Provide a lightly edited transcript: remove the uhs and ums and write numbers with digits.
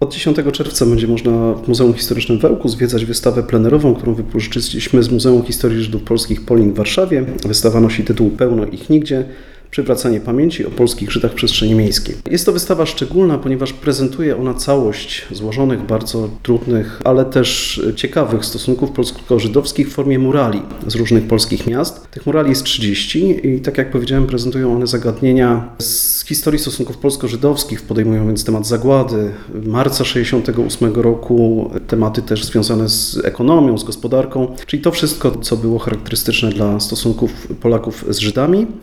Od 10 czerwca będzie można w Muzeum Historycznym w Ełku zwiedzać wystawę plenerową, którą wypożyczyliśmy z Muzeum Historii Żydów Polskich Polin w Warszawie. Wystawa nosi tytuł Pełno ich nigdzie. Przywracanie pamięci o polskich Żydach w przestrzeni miejskiej. Jest to wystawa szczególna, ponieważ prezentuje ona całość złożonych, bardzo trudnych, ale też ciekawych stosunków polsko-żydowskich w formie murali z różnych polskich miast. Tych murali jest 30 i tak jak powiedziałem, prezentują one zagadnienia z historii stosunków polsko-żydowskich, podejmują więc temat zagłady, marca 1968 roku, tematy też związane z ekonomią, z gospodarką, czyli to wszystko, co było charakterystyczne dla stosunków Polaków z Żydami.